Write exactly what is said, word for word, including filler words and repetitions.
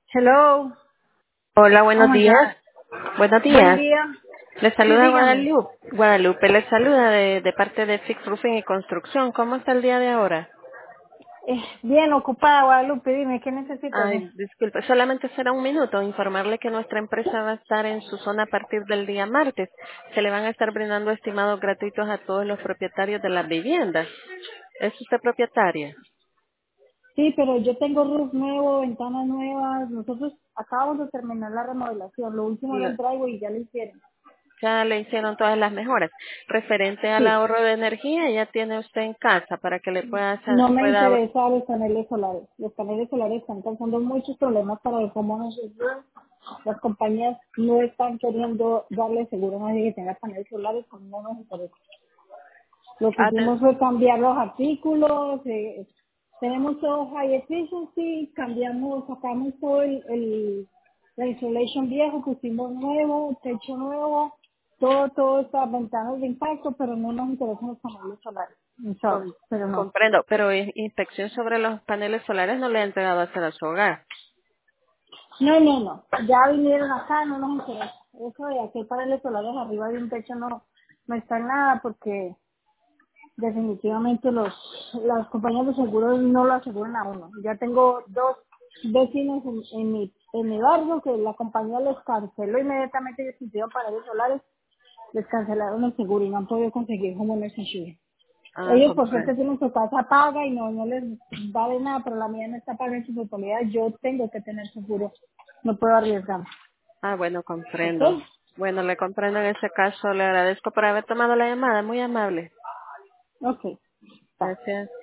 Hello. Hola, buenos Oh my días. God. Buenos Buen días. día. Les Sí, saluda dígame. Guadalupe. Guadalupe les saluda de, de parte de Fix Roofing y Construcción. ¿Cómo está el día de ahora? Eh, bien ocupada, Guadalupe. Dime, ¿qué necesitas? Ay, disculpe, solamente será un minuto. Informarle que nuestra empresa va a estar en su zona a partir del día martes. Se le van a estar brindando estimados gratuitos a todos los propietarios de las viviendas. ¿Es usted propietaria? Sí, pero yo tengo roof nuevo, ventanas nuevas. Nosotros acabamos de terminar la remodelación. Lo último era el driveway y ya lo hicieron. Ya le hicieron todas las mejoras. Referente al Sí. ahorro de energía, ya tiene usted en casa para que le pueda, No hacer- me pueda interesa los paneles solares. Los paneles solares están causando muchos problemas para el homeowners. Las compañías no están queriendo darle seguro a nadie que tenga paneles solares, como no nos interesa. Lo que aten- hicimos fue cambiar los artículos, eh, tenemos todo high efficiency, cambiamos, sacamos todo el, el la insulation viejo, pusimos nuevo, techo nuevo, todo, todo estas ventanas de impacto, pero no nos interesan los paneles solares. I'm sorry, Com- pero no. comprendo, pero in- inspección sobre los paneles solares no le ha entregado a hacer a su hogar. No, no, no. Ya vinieron acá, no nos interesa. Eso de hacer paneles solares arriba de un techo no, no está en nada porque definitivamente los las compañías de seguros no lo aseguran a uno. Ya tengo dos vecinos en, en mi en mi barrio que la compañía les canceló inmediatamente, ellos hicieron paneles solares, les cancelaron el seguro y no han podido conseguir homeowners insurance. Ah, Ellos por suerte comprendo. tienen su casa paga y no no les vale nada, pero la mía no está paga en su totalidad. Yo tengo que tener seguro, no puedo arriesgar. Ah, bueno, ¿Ok? comprendo. Bueno, le comprendo en ese caso. Le agradezco por haber tomado la llamada. Muy amable. Ok. Bye. Gracias.